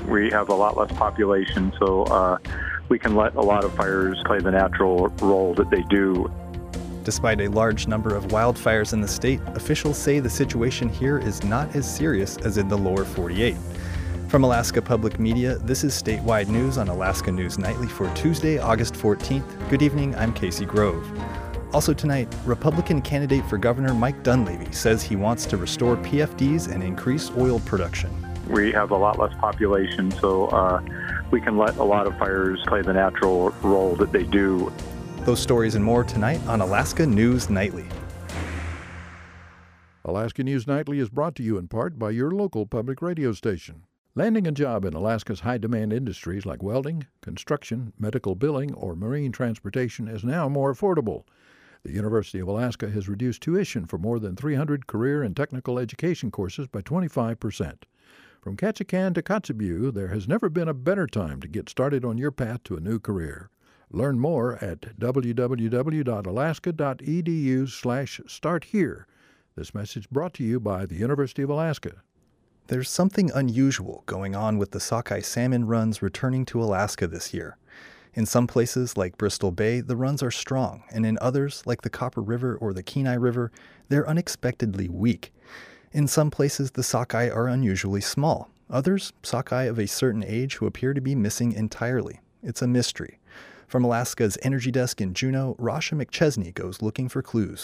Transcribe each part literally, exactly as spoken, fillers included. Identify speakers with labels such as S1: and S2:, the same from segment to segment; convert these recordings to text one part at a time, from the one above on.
S1: We have a lot less population, so uh, we can let a lot of fires play the natural role that they do.
S2: Despite a large number of wildfires in the state, officials say the situation here is not as serious as in the lower forty-eight. From Alaska Public Media, this is Statewide News on Alaska News Nightly for Tuesday, August fourteenth. Good evening, I'm Casey Grove. Also tonight, Republican candidate for governor Mike Dunleavy says he wants to restore P F Ds and increase oil production.
S1: We have a lot less population, so uh, we can let a lot of fires play the natural role that they do.
S2: Those stories and more tonight on Alaska News Nightly.
S3: Alaska News Nightly is brought to you in part by your local public radio station. Landing a job in Alaska's high-demand industries like welding, construction, medical billing, or marine transportation is now more affordable. The University of Alaska has reduced tuition for more than three hundred career and technical education courses by twenty-five percent. From Ketchikan to Kotzebue, there has never been a better time to get started on your path to a new career. Learn more at w w w dot alaska dot e d u slash start here. This message brought to you by the University of Alaska.
S2: There's something unusual going on with the sockeye salmon runs returning to Alaska this year. In some places, like Bristol Bay, the runs are strong, and in others, like the Copper River or the Kenai River, they're unexpectedly weak. In some places, the sockeye are unusually small. Others, sockeye of a certain age who appear to be missing entirely. It's a mystery. From Alaska's Energy Desk in Juneau, Rasha McChesney goes looking for clues.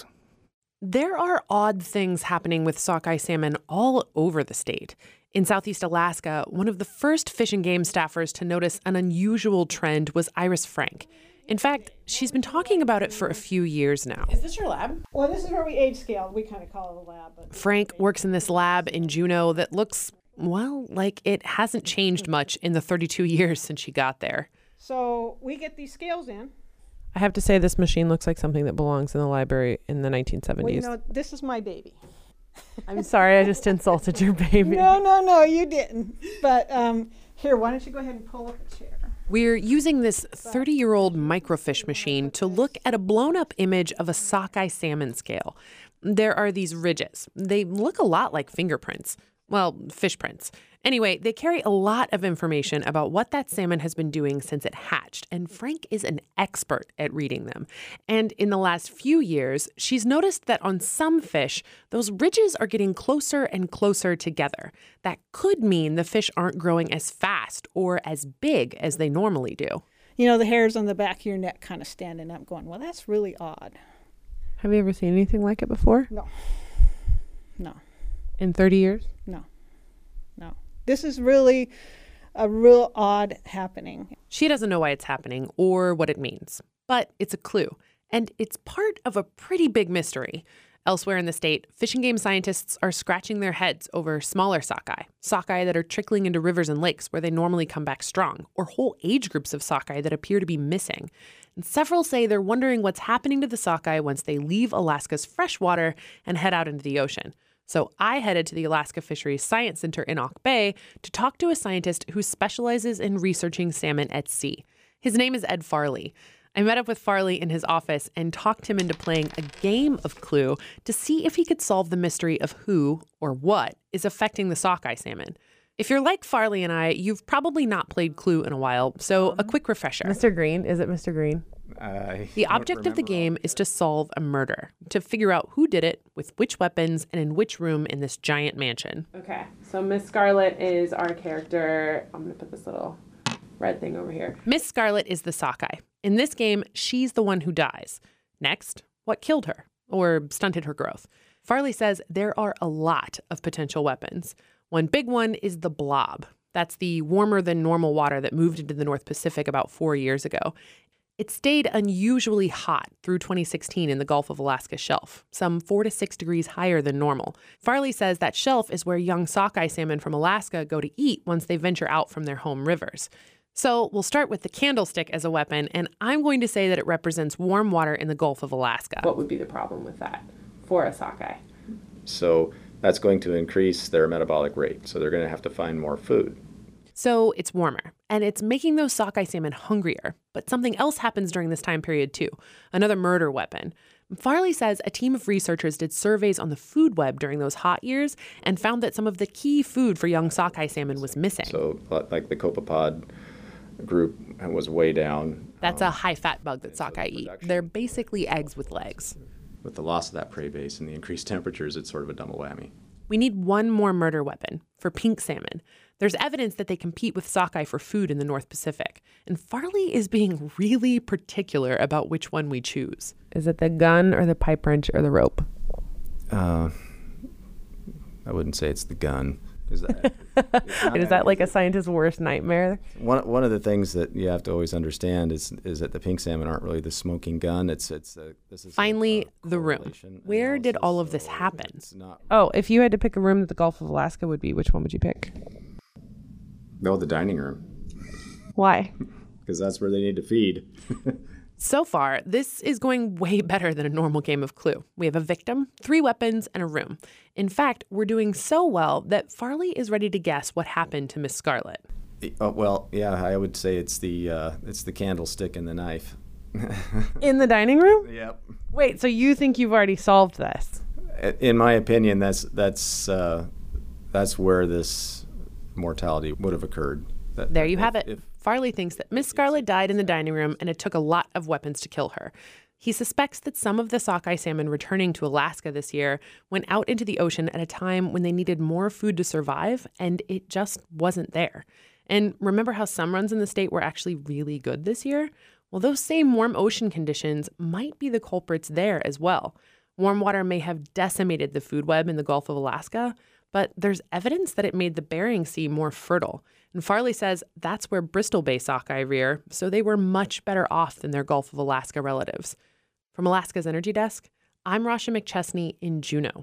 S4: There are odd things happening with sockeye salmon all over the state. In Southeast Alaska, one of the first Fish and Game staffers to notice an unusual trend was Iris Frank. In fact, she's been talking about it for a few years now.
S5: Is this your lab? Well, this is where we age scale. We kind of call it a lab. But
S4: Frank works in this lab in Juneau that looks, well, like it hasn't changed much in the thirty-two years since she got there.
S5: So we get these scales in.
S6: I have to say this machine looks like something that belongs in the library in the nineteen seventies.
S5: Well, you know, this is my baby.
S6: I'm sorry, I just insulted your baby.
S5: No, no, no, you didn't. But um, here, why don't you go ahead and pull up a chair?
S4: We're using this thirty-year-old microfiche machine to look at a blown-up image of a sockeye salmon scale. There are these ridges. They look a lot like fingerprints. Well, fish prints. Anyway, they carry a lot of information about what that salmon has been doing since it hatched, and Frank is an expert at reading them. And in the last few years, she's noticed that on some fish, those ridges are getting closer and closer together. That could mean the fish aren't growing as fast or as big as they normally do.
S5: You know, the hairs on the back of your neck kind of standing up going, well, that's really odd.
S6: Have you ever seen anything like it before?
S5: No. No.
S6: In thirty years?
S5: No. No. This is really a real odd happening.
S4: She doesn't know why it's happening or what it means, but it's a clue, and it's part of a pretty big mystery. Elsewhere in the state, Fish and Game scientists are scratching their heads over smaller sockeye, sockeye that are trickling into rivers and lakes where they normally come back strong, or whole age groups of sockeye that appear to be missing. And several say they're wondering what's happening to the sockeye once they leave Alaska's freshwater and head out into the ocean. So I headed to the Alaska Fisheries Science Center in Auk Bay to talk to a scientist who specializes in researching salmon at sea. His name is Ed Farley. I met up with Farley in his office and talked him into playing a game of Clue to see if he could solve the mystery of who or what is affecting the sockeye salmon. If you're like Farley and I, you've probably not played Clue in a while, so a quick refresher.
S6: Mister Green, is it Mister Green?
S4: I the object of the game is to solve a murder, to figure out who did it, with which weapons, and in which room in this giant mansion.
S6: Okay, so Miss Scarlet is our character. I'm going to put this little red thing over here.
S4: Miss Scarlet is the sockeye. In this game, she's the one who dies. Next, what killed her or stunted her growth? Farley says there are a lot of potential weapons. One big one is the blob. That's the warmer than normal water that moved into the North Pacific about four years ago. It stayed unusually hot through twenty sixteen in the Gulf of Alaska shelf, some four to six degrees higher than normal. Farley says that shelf is where young sockeye salmon from Alaska go to eat once they venture out from their home rivers. So we'll start with the candlestick as a weapon, and I'm going to say that it represents warm water in the Gulf of Alaska.
S6: What would be the problem with that for a sockeye?
S7: So that's going to increase their metabolic rate, so they're going to have to find more food.
S4: So it's warmer, and it's making those sockeye salmon hungrier. But something else happens during this time period, too. Another murder weapon. Farley says a team of researchers did surveys on the food web during those hot years and found that some of the key food for young sockeye salmon was missing.
S7: So like the copepod group was way down.
S4: That's
S7: um,
S4: a high-fat bug that sockeye eat. They're basically eggs with legs.
S7: With the loss of that prey base and the increased temperatures, it's sort of a double whammy.
S4: We need one more murder weapon for pink salmon. There's evidence that they compete with sockeye for food in the North Pacific. And Farley is being really particular about which one we choose. Is it the gun or the pipe wrench or the rope?
S7: Uh, I wouldn't say it's the gun. Is that,
S4: is that like a scientist's worst nightmare?
S7: One one of the things that you have to always understand is is that the pink salmon aren't really the smoking gun. It's it's a, this is
S4: finally
S7: a, a
S4: the room. Where
S7: analysis,
S4: did all of this
S7: so
S4: happen?
S7: Not,
S4: oh, if you had to pick a room that the Gulf of Alaska would be, which one would you pick?
S7: No, the dining room.
S4: Why?
S7: Because that's where they need to feed.
S4: So far, this is going way better than a normal game of Clue. We have a victim, three weapons, and a room. In fact, we're doing so well that Farley is ready to guess what happened to Miss Scarlet.
S7: Oh, well, yeah, I would say it's the uh, it's the candlestick and the knife.
S4: In the dining room?
S7: Yep.
S4: Wait, so you think you've already solved this?
S7: In my opinion, that's that's uh, that's where this mortality would have occurred. That,
S4: there you
S7: if,
S4: have it.
S7: If,
S4: Farley thinks that Miss Scarlet died in the dining room and it took a lot of weapons to kill her. He suspects that some of the sockeye salmon returning to Alaska this year went out into the ocean at a time when they needed more food to survive, and it just wasn't there. And remember how some runs in the state were actually really good this year? Well, those same warm ocean conditions might be the culprits there as well. Warm water may have decimated the food web in the Gulf of Alaska, but there's evidence that it made the Bering Sea more fertile. And Farley says that's where Bristol Bay sockeye rear, so they were much better off than their Gulf of Alaska relatives. From Alaska's Energy Desk, I'm Rasha McChesney in Juneau.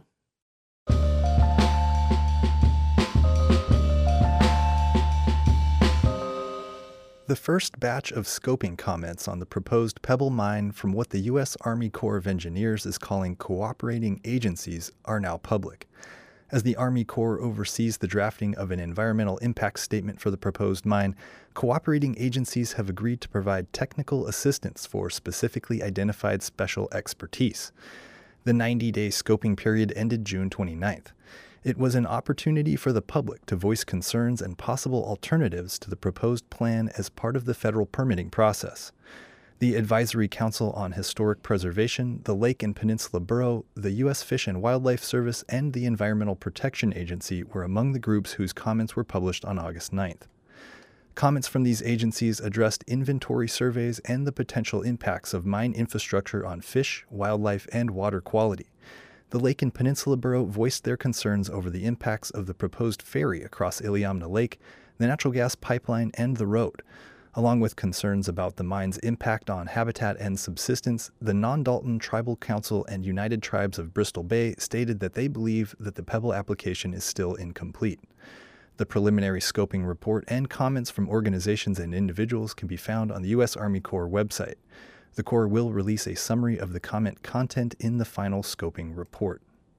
S2: The first batch of scoping comments on the proposed Pebble Mine from what the U S Army Corps of Engineers is calling cooperating agencies are now public. As the Army Corps oversees the drafting of an environmental impact statement for the proposed mine, cooperating agencies have agreed to provide technical assistance for specifically identified special expertise. The ninety-day scoping period ended June twenty-ninth. It was an opportunity for the public to voice concerns and possible alternatives to the proposed plan as part of the federal permitting process. The Advisory Council on Historic Preservation, the Lake and Peninsula Borough, the U S Fish and Wildlife Service, and the Environmental Protection Agency were among the groups whose comments were published on August ninth. Comments from these agencies addressed inventory surveys and the potential impacts of mine infrastructure on fish, wildlife, and water quality. The Lake and Peninsula Borough voiced their concerns over the impacts of the proposed ferry across Iliamna Lake, the natural gas pipeline, and the road. Along with concerns about the mine's impact on habitat and subsistence, the Non-Dalton Tribal Council and United Tribes of Bristol Bay stated that they believe that the Pebble application is still incomplete. The preliminary scoping report and comments from organizations and individuals can be found on the U S Army Corps website. The Corps will release a summary of the comment content in the final scoping report.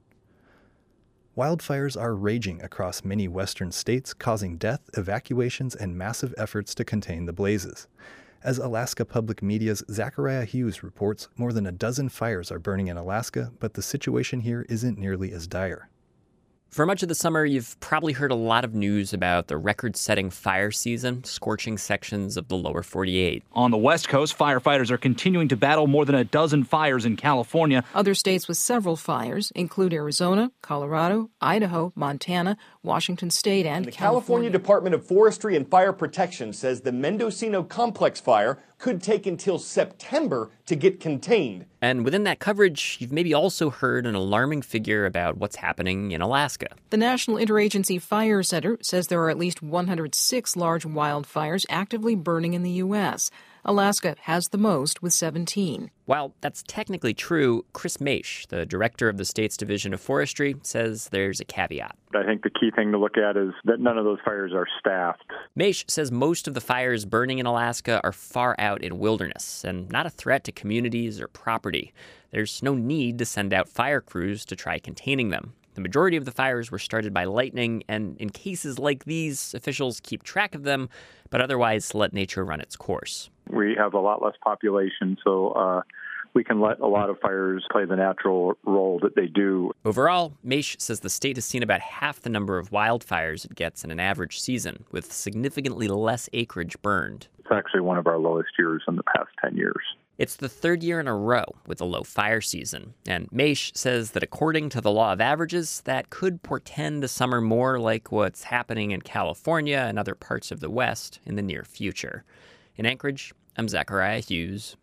S2: Wildfires are raging across many western states, causing death, evacuations, and massive efforts to contain the blazes. As Alaska Public Media's Zachariah Hughes reports, more than a dozen fires are burning in Alaska, but the situation here isn't nearly as dire.
S8: For much of the summer, you've probably heard a lot of news about the record-setting fire season, scorching sections of the lower forty-eight.
S9: On the West Coast, firefighters are continuing to battle more than a dozen fires in California.
S10: Other states with several fires include Arizona, Colorado, Idaho, Montana, Washington State, and,
S11: and the
S10: California.
S11: California Department of Forestry and Fire Protection says the Mendocino Complex fire could take until September to get contained.
S8: And within that coverage, you've maybe also heard an alarming figure about what's happening in Alaska.
S10: The National Interagency Fire Center says there are at least one hundred six large wildfires actively burning in the U S Alaska has the most with seventeen.
S8: While that's technically true, Chris Maish, the director of the state's Division of Forestry, says there's a caveat.
S1: I think the key thing to look at is that none of those fires are staffed.
S8: Maish says most of the fires burning in Alaska are far out in wilderness and not a threat to communities or property. There's no need to send out fire crews to try containing them. The majority of the fires were started by lightning, and in cases like these, officials keep track of them, but otherwise let nature run its course.
S1: We have a lot less population, so uh, we can let a lot of fires play the natural role that they do.
S8: Overall, Maish says the state has seen about half the number of wildfires it gets in an average season, with significantly less acreage burned.
S1: It's actually one of our lowest years in the past ten years.
S8: It's the third year in a row with a low fire season, and Maish says that according to the law of averages, that could portend a summer more like what's happening in California and other parts of the West in the near future. In Anchorage, I'm Zachariah Hughes.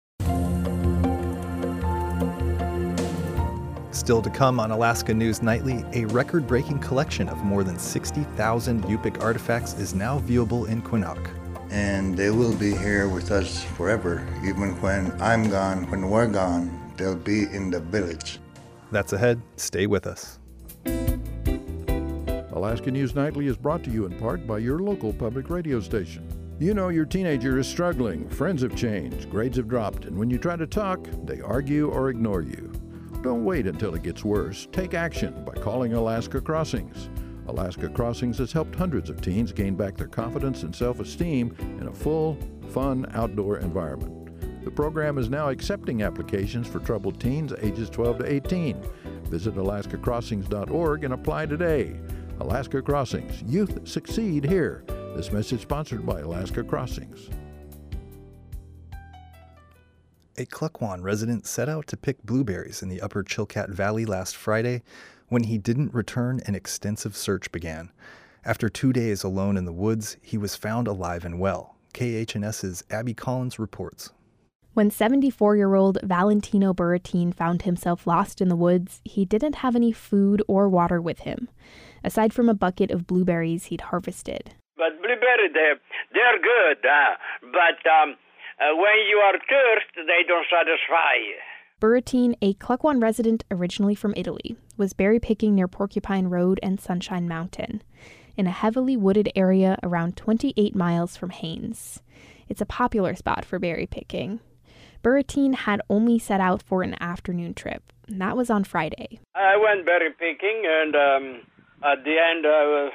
S2: Still to come on Alaska News Nightly, a record-breaking collection of more than sixty thousand Yupik artifacts is now viewable in Quinault.
S12: And they will be here with us forever. Even when I'm gone, when we're gone, they'll be in the village.
S2: That's ahead. Stay with us.
S3: Alaska News Nightly is brought to you in part by your local public radio station. You know your teenager is struggling, friends have changed, grades have dropped, and when you try to talk, they argue or ignore you. Don't wait until it gets worse. Take action by calling Alaska Crossings. Alaska Crossings has helped hundreds of teens gain back their confidence and self-esteem in a full, fun, outdoor environment. The program is now accepting applications for troubled teens ages twelve to eighteen. Visit alaska crossings dot org and apply today. Alaska Crossings. Youth succeed here. This message sponsored by Alaska Crossings.
S2: A Klukwan resident set out to pick blueberries in the upper Chilkat Valley last Friday. When he didn't return, an extensive search began. After two days alone in the woods, he was found alive and well. K H N S's Abby Collins reports.
S13: When seventy-four-year-old Valentino Buratin found himself lost in the woods, he didn't have any food or water with him, aside from a bucket of blueberries he'd harvested.
S14: But blueberry, they're, they're good, uh, but um, uh, when you are thirsty, they don't satisfy you.
S13: Buratin, a Klukwan resident originally from Italy, was berry picking near Porcupine Road and Sunshine Mountain, in a heavily wooded area around twenty-eight miles from Haines. It's a popular spot for berry picking. Buratin had only set out for an afternoon trip, and that was on Friday.
S14: I went berry picking, and um, at the end, uh,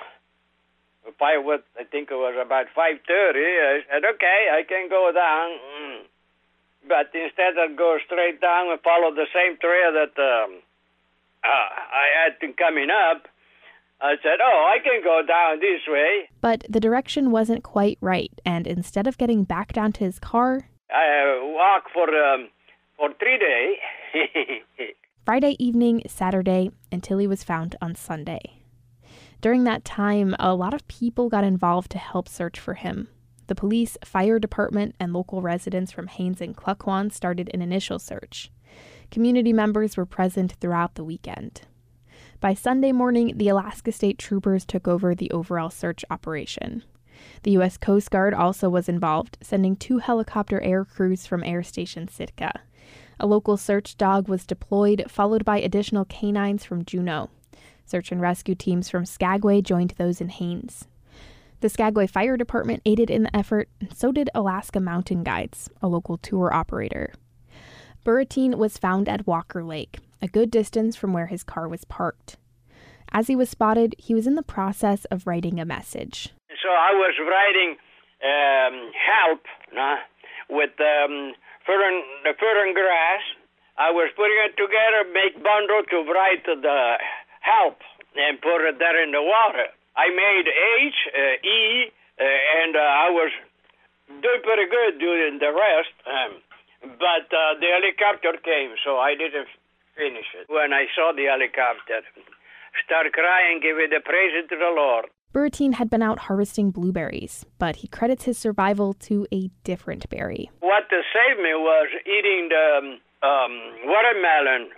S14: I, I think it was about five thirty, I said, okay, I can go down. Mm. But instead of go straight down and follow the same trail that um, uh, I had to coming up, I said, oh, I can go down this way.
S13: But the direction wasn't quite right, and instead of getting back down to his car,
S14: I uh, walked for, um, for three days.
S13: Friday evening, Saturday, until he was found on Sunday. During that time, a lot of people got involved to help search for him. The police, fire department, and local residents from Haines and Klukwan started an initial search. Community members were present throughout the weekend. By Sunday morning, the Alaska State Troopers took over the overall search operation. The U S Coast Guard also was involved, sending two helicopter air crews from Air Station Sitka. A local search dog was deployed, followed by additional canines from Juneau. Search and rescue teams from Skagway joined those in Haines. The Skagway Fire Department aided in the effort, and so did Alaska Mountain Guides, a local tour operator. Buratin was found at Walker Lake, a good distance from where his car was parked. As he was spotted, he was in the process of writing a message.
S14: So I was writing um, help nah, with um, fern, the fern grass. I was putting it together, make bundle to write the help and put it there in the water. I made H, uh, E, uh, and uh, I was doing pretty good doing the rest. Um, but uh, the helicopter came, so I didn't finish it. When I saw the helicopter, start crying, giving the praise to the Lord.
S13: Buratin had been out harvesting blueberries, but he credits his survival to a different berry.
S14: What saved me was eating the um, um, watermelon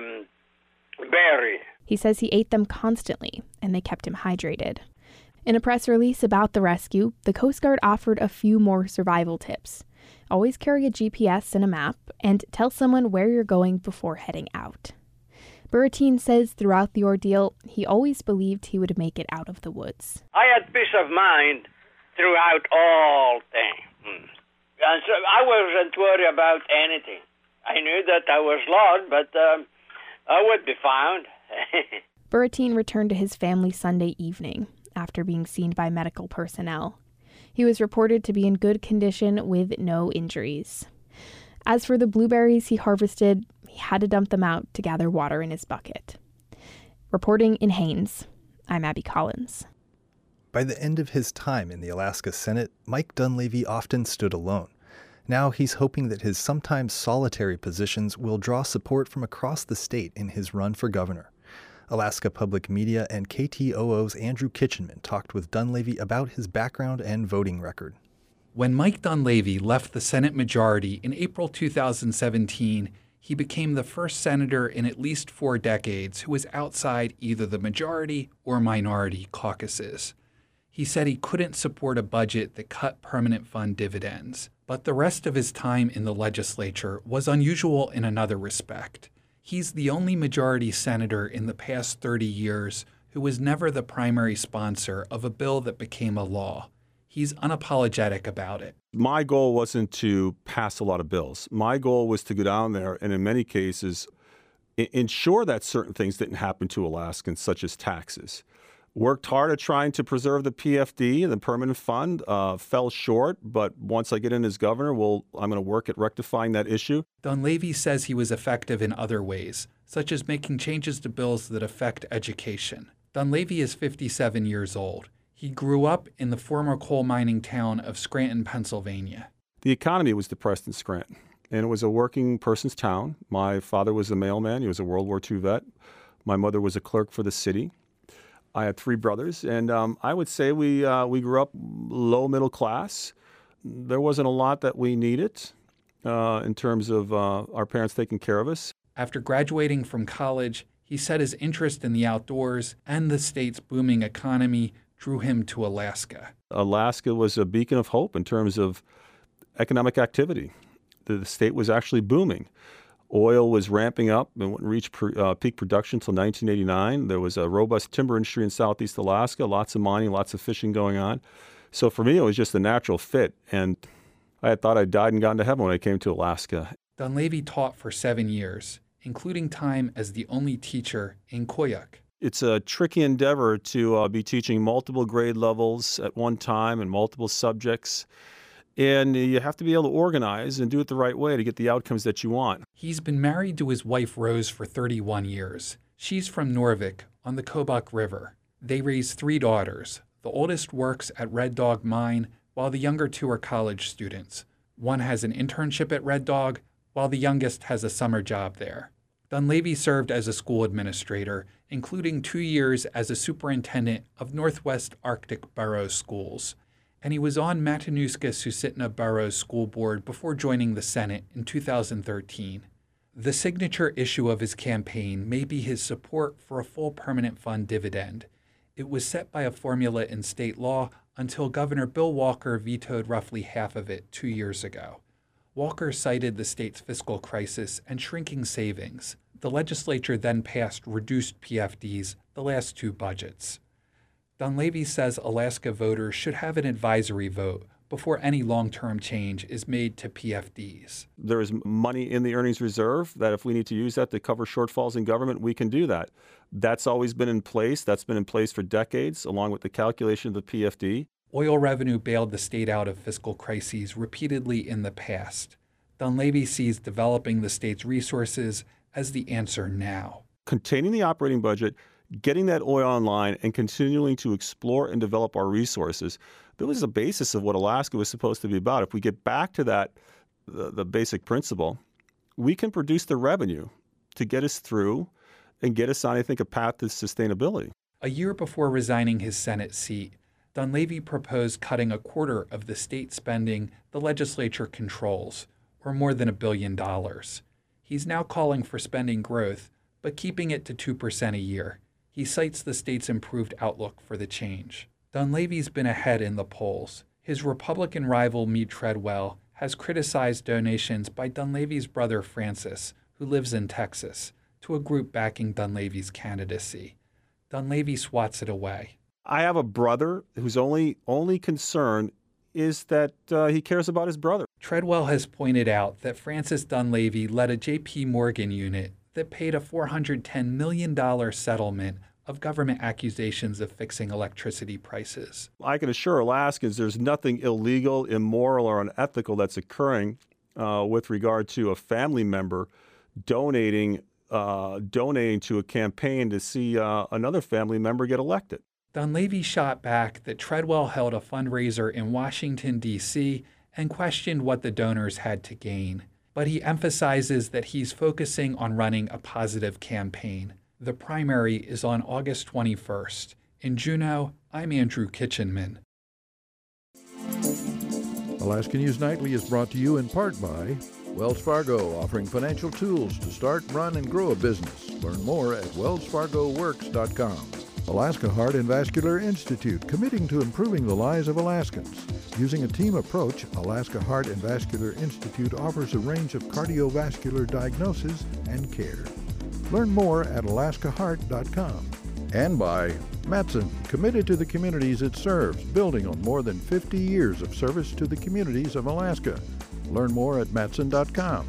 S14: um, berry.
S13: He says he ate them constantly, and they kept him hydrated. In a press release about the rescue, the Coast Guard offered a few more survival tips. Always carry a G P S and a map, and tell someone where you're going before heading out. Buratin says throughout the ordeal, he always believed he would make it out of the woods.
S14: I had peace of mind throughout all things. And so I wasn't worried about anything. I knew that I was lost, but um, I would be found.
S13: Buratin returned to his family Sunday evening after being seen by medical personnel. He was reported to be in good condition with no injuries. As for the blueberries he harvested, he had to dump them out to gather water in his bucket. Reporting in Haines, I'm Abby Collins.
S2: By the end of his time in the Alaska Senate, Mike Dunleavy often stood alone. Now he's hoping that his sometimes solitary positions will draw support from across the state in his run for governor. Alaska Public Media and K T O O's Andrew Kitchenman talked with Dunleavy about his background and voting record.
S15: When Mike Dunleavy left the Senate majority in April two thousand seventeen, he became the first senator in at least four decades who was outside either the majority or minority caucuses. He said he couldn't support a budget that cut permanent fund dividends, but the rest of his time in the legislature was unusual in another respect. He's the only majority senator in the past thirty years who was never the primary sponsor of a bill that became a law. He's unapologetic about it.
S16: My goal wasn't to pass a lot of bills. My goal was to go down there and in many cases I- ensure that certain things didn't happen to Alaskans, such as taxes. Worked hard at trying to preserve the P F D, the permanent fund, uh, fell short, but once I get in as governor, we'll, I'm going to work at rectifying that issue.
S15: Dunleavy says he was effective in other ways, such as making changes to bills that affect education. Dunleavy is fifty-seven years old. He grew up in the former coal mining town of Scranton, Pennsylvania.
S16: The economy was depressed in Scranton, and it was a working person's town. My father was a mailman. He was a World War Two vet. My mother was a clerk for the city. I had three brothers, and um, I would say we uh, we grew up low middle class. There wasn't a lot that we needed uh, in terms of uh, our parents taking care of us.
S15: After graduating from college, he said his interest in the outdoors and the state's booming economy drew him to Alaska.
S16: Alaska was a beacon of hope in terms of economic activity. The, the state was actually booming. Oil was ramping up and wouldn't reach per, uh, peak production until nineteen eighty-nine. There was a robust timber industry in southeast Alaska, lots of mining, lots of fishing going on. So for me, it was just a natural fit. And I had thought I'd died and gone to heaven when I came to Alaska.
S15: Dunleavy taught for seven years, including time as the only teacher in Koyuk.
S16: It's a tricky endeavor to uh, be teaching multiple grade levels at one time and multiple subjects. And you have to be able to organize and do it the right way to get the outcomes that you want.
S15: He's been married to his wife, Rose, for thirty-one years. She's from Norvik on the Kobuk River. They raise three daughters. The oldest works at Red Dog Mine, while the younger two are college students. One has an internship at Red Dog, while the youngest has a summer job there. Dunleavy served as a school administrator, including two years as a superintendent of Northwest Arctic Borough Schools. And he was on Matanuska-Susitna Borough's school board before joining the Senate in two thousand thirteen. The signature issue of his campaign may be his support for a full permanent fund dividend. It was set by a formula in state law until Governor Bill Walker vetoed roughly half of it two years ago. Walker cited the state's fiscal crisis and shrinking savings. The legislature then passed reduced P F Ds the last two budgets. Dunleavy says Alaska voters should have an advisory vote before any long-term change is made to P F Ds.
S16: There is money in the earnings reserve that if we need to use that to cover shortfalls in government, we can do that. That's always been in place. That's been in place for decades, along with the calculation of the P F D.
S15: Oil revenue bailed the state out of fiscal crises repeatedly in the past. Dunleavy sees developing the state's resources as the answer now.
S16: Containing the operating budget, getting that oil online, and continuing to explore and develop our resources, that was the basis of what Alaska was supposed to be about. If we get back to that, the, the basic principle, we can produce the revenue to get us through and get us on, I think, a path to sustainability.
S15: A year before resigning his Senate seat, Dunleavy proposed cutting a quarter of the state spending the legislature controls, or more than a billion dollars. He's now calling for spending growth, but keeping it to two percent a year. He cites the state's improved outlook for the change. Dunleavy's been ahead in the polls. His Republican rival, Meade Treadwell, has criticized donations by Dunleavy's brother, Francis, who lives in Texas, to a group backing Dunleavy's candidacy. Dunleavy swats it away.
S16: I have a brother whose only only concern is that uh, he cares about his brother.
S15: Treadwell has pointed out that Francis Dunleavy led a J P Morgan unit that paid a four hundred ten million dollars settlement of government accusations of fixing electricity prices.
S16: I can assure Alaskans there's nothing illegal, immoral, or unethical that's occurring uh, with regard to a family member donating uh, donating to a campaign to see uh, another family member get elected.
S15: Dunleavy shot back that Treadwell held a fundraiser in Washington, D C, and questioned what the donors had to gain. But he emphasizes that he's focusing on running a positive campaign. The primary is on August twenty-first. In Juneau, I'm Andrew Kitchenman.
S3: Alaska News Nightly is brought to you in part by Wells Fargo, offering financial tools to start, run, and grow a business. Learn more at wells fargo works dot com. Alaska Heart and Vascular Institute, committing to improving the lives of Alaskans. Using a team approach, Alaska Heart and Vascular Institute offers a range of cardiovascular diagnosis and care. Learn more at alaska heart dot com. And by Matson, committed to the communities it serves, building on more than fifty years of service to the communities of Alaska. Learn more at matson dot com.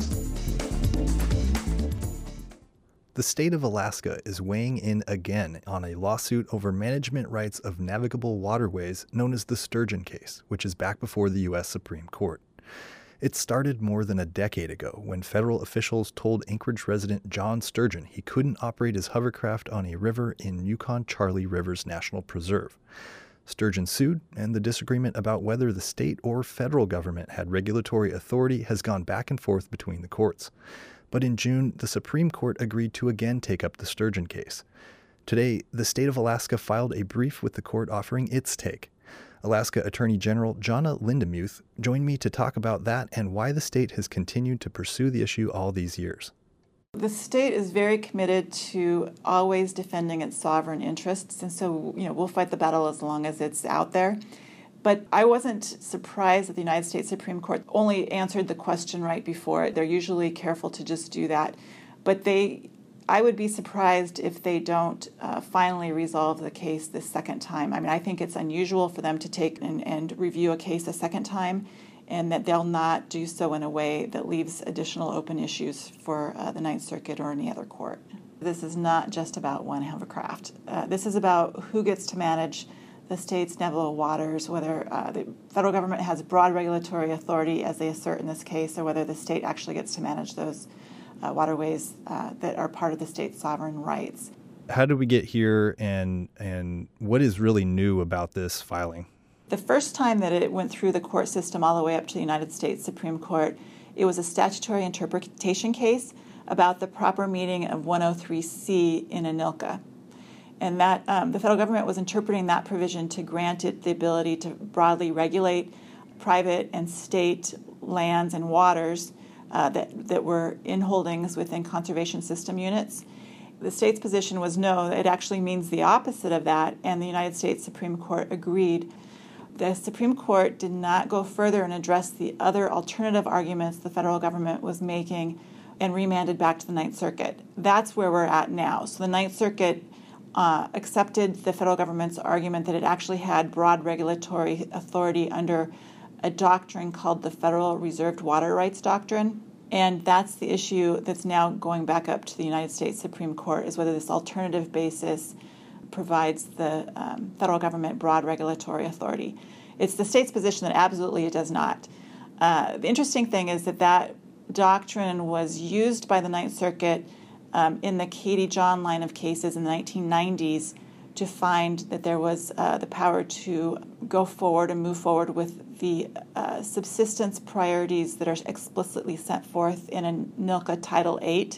S2: The state of Alaska is weighing in again on a lawsuit over management rights of navigable waterways known as the Sturgeon case, which is back before the U S Supreme Court. It started more than a decade ago when federal officials told Anchorage resident John Sturgeon he couldn't operate his hovercraft on a river in Yukon-Charlie Rivers National Preserve. Sturgeon sued, and the disagreement about whether the state or federal government had regulatory authority has gone back and forth between the courts. But in June, the Supreme Court agreed to again take up the Sturgeon case. Today, the state of Alaska filed a brief with the court offering its take. Alaska Attorney General Jonna Lindemuth joined me to talk about that and why the state has continued to pursue the issue all these years.
S17: The state is very committed to always defending its sovereign interests, and so you know we'll fight the battle as long as it's out there. But I wasn't surprised that the United States Supreme Court only answered the question right before it. They're usually careful to just do that. But they, I would be surprised if they don't uh, finally resolve the case this second time. I mean, I think it's unusual for them to take and, and review a case a second time, and that they'll not do so in a way that leaves additional open issues for uh, the Ninth Circuit or any other court. This is not just about one hovercraft. Uh, this is about who gets to manage the state's navigable waters, whether uh, the federal government has broad regulatory authority, as they assert in this case, or whether the state actually gets to manage those uh, waterways uh, that are part of the state's sovereign rights.
S2: How did we get here, and and what is really new about this filing?
S17: The first time that it went through the court system all the way up to the United States Supreme Court, it was a statutory interpretation case about the proper meaning of one oh three C in ANILCA. And that um, the federal government was interpreting that provision to grant it the ability to broadly regulate private and state lands and waters uh, that, that were in holdings within conservation system units. The state's position was no, it actually means the opposite of that, and the United States Supreme Court agreed. The Supreme Court did not go further and address the other alternative arguments the federal government was making and remanded back to the Ninth Circuit. That's where we're at now. So the Ninth Circuit Uh, accepted the federal government's argument that it actually had broad regulatory authority under a doctrine called the Federal Reserved Water Rights Doctrine. And that's the issue that's now going back up to the United States Supreme Court, is whether this alternative basis provides the um, federal government broad regulatory authority. It's the state's position that absolutely it does not. Uh, the interesting thing is that that doctrine was used by the Ninth Circuit Um, in the Katie John line of cases in the nineteen nineties to find that there was uh, the power to go forward and move forward with the uh, subsistence priorities that are explicitly set forth in ANILCA Title eight.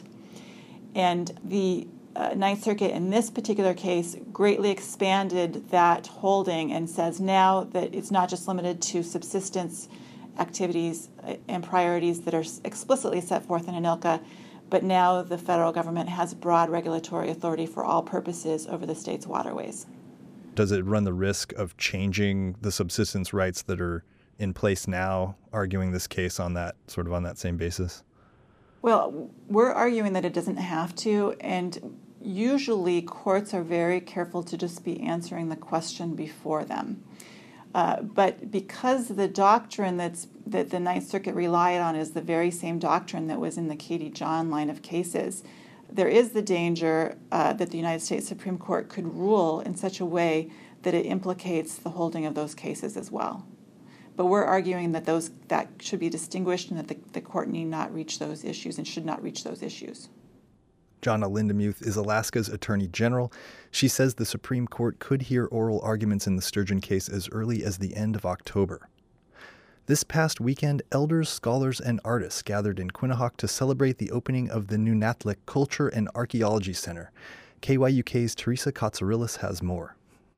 S17: And the uh, Ninth Circuit in this particular case greatly expanded that holding and says now that it's not just limited to subsistence activities and priorities that are explicitly set forth in ANILCA, but now the federal government has broad regulatory authority for all purposes over the state's waterways.
S2: Does it run the risk of changing the subsistence rights that are in place now, arguing this case on that sort of on that same basis?
S17: Well, we're arguing that it doesn't have to, and usually courts are very careful to just be answering the question before them. Uh, but because the doctrine that's, that the Ninth Circuit relied on is the very same doctrine that was in the Katie John line of cases, there is the danger uh, that the United States Supreme Court could rule in such a way that it implicates the holding of those cases as well. But we're arguing that those that should be distinguished and that the, the court need not reach those issues and should not reach those issues.
S2: Jonna Lindemuth is Alaska's Attorney General. She says the Supreme Court could hear oral arguments in the sturgeon case as early as the end of October. This past weekend, elders, scholars, and artists gathered in Quinnahock to celebrate the opening of the Nunatlaq Culture and Archaeology Center. K Y U K's Teresa Katsourelis has more.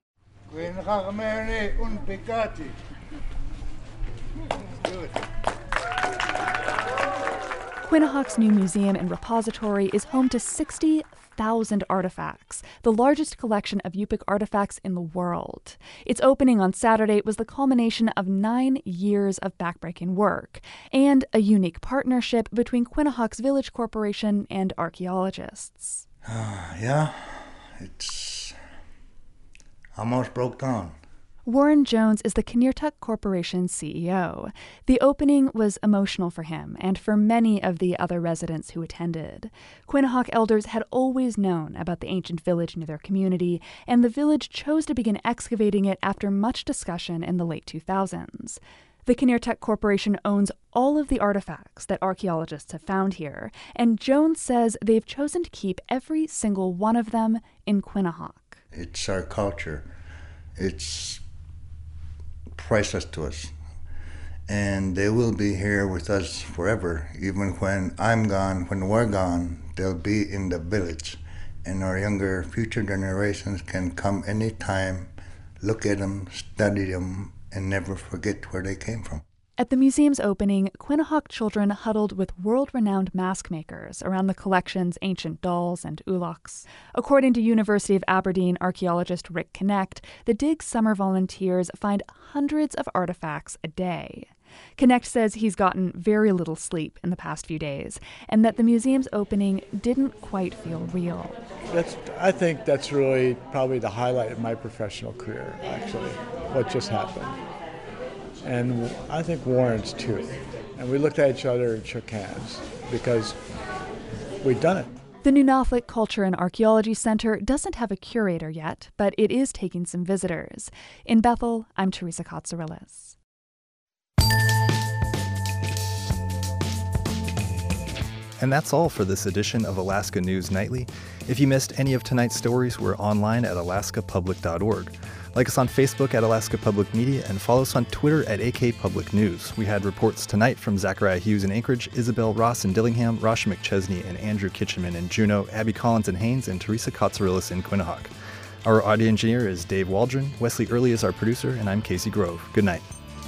S18: Quinnahock's new museum and repository is home to sixty thousand artifacts, the largest collection of Yupik artifacts in the world. Its opening on Saturday was the culmination of nine years of backbreaking work and a unique partnership between Quinnahock's Village Corporation and archaeologists.
S12: Uh, yeah, it's almost broke down.
S18: Warren Jones is the Kinirtuq Corporation's C E O. The opening was emotional for him and for many of the other residents who attended. Quinnahock elders had always known about the ancient village near their community, and the village chose to begin excavating it after much discussion in the late two thousands. The Kinirtuq Corporation owns all of the artifacts that archaeologists have found here, and Jones says they've chosen to keep every single one of them in Quinnahock.
S12: It's our culture. It's priceless to us, and they will be here with us forever. Even when I'm gone, when we're gone, they'll be in the village, and our younger future generations can come anytime, look at them, study them, and never forget where they came from.
S18: At the museum's opening, Quinnahock children huddled with world-renowned mask makers around the collection's ancient dolls and ulaks. According to University of Aberdeen archaeologist Rick Connect, the Dig's summer volunteers find hundreds of artifacts a day. Connect says he's gotten very little sleep in the past few days, and that the museum's opening didn't quite feel real.
S19: That's, I think that's really probably the highlight of my professional career, actually, what just happened. And I think Warren's too. And we looked at each other and shook hands because we'd done it.
S18: The Nunatlaq Culture and Archaeology Center doesn't have a curator yet, but it is taking some visitors. In Bethel, I'm Teresa Katsourelis.
S2: And that's all for this edition of Alaska News Nightly. If you missed any of tonight's stories, we're online at alaska public dot org. Like us on Facebook at Alaska Public Media and follow us on Twitter at A K Public News. We had reports tonight from Zachariah Hughes in Anchorage, Isabel Ross in Dillingham, Rasha McChesney and Andrew Kitchenman in Juneau, Abby Collins in Haines, and Teresa Katsourelis in Quinnahock. Our audio engineer is Dave Waldron, Wesley Early is our producer, and I'm Casey Grove. Good night.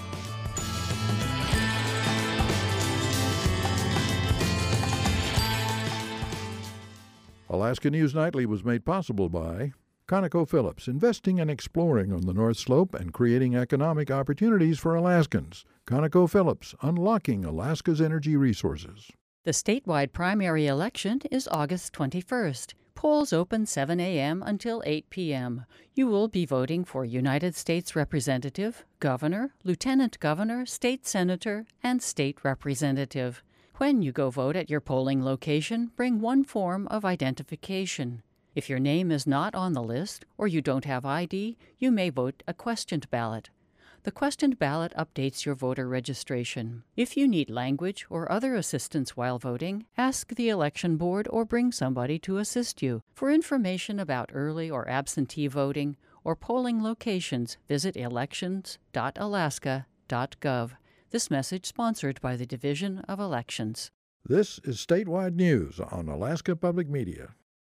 S3: Alaska News Nightly was made possible by ConocoPhillips, investing and exploring on the North Slope and creating economic opportunities for Alaskans. ConocoPhillips, unlocking Alaska's energy resources.
S20: The statewide primary election is August twenty-first. Polls open seven a.m. until eight p.m. You will be voting for United States Representative, Governor, Lieutenant Governor, State Senator, and State Representative. When you go vote at your polling location, bring one form of identification. If your name is not on the list or you don't have I D, you may vote a questioned ballot. The questioned ballot updates your voter registration. If you need language or other assistance while voting, ask the election board or bring somebody to assist you. For information about early or absentee voting or polling locations, visit elections dot alaska dot gov. This message sponsored by the Division of Elections.
S3: This is statewide news on Alaska Public Media.